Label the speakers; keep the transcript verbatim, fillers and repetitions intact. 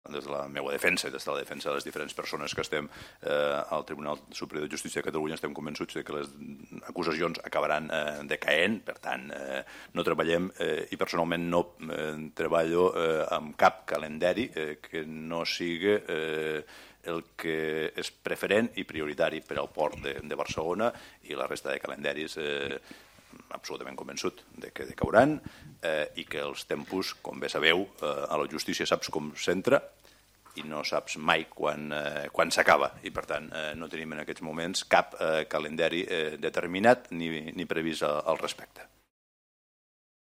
Speaker 1: des de la meva defensa, des de la defensa de les diferents persones que estem eh, al Tribunal Superior de Justícia de Catalunya, estem convençuts que les acusacions acabaran eh, decaent, per tant, eh, no treballem eh, i personalment no eh, treballo eh, amb cap calendari eh, que no sigui eh, el que és preferent i prioritari per al port de, de Barcelona, i la resta de calendaris eh, absolutament convençut de que decauran eh, i que els tempos, com bé sabeu, eh, a la justícia saps com s'entra i no saps mai quan, eh, quan s'acaba, i per tant eh, no tenim en aquests moments cap eh, calendari eh, determinat ni, ni previst al, al respecte.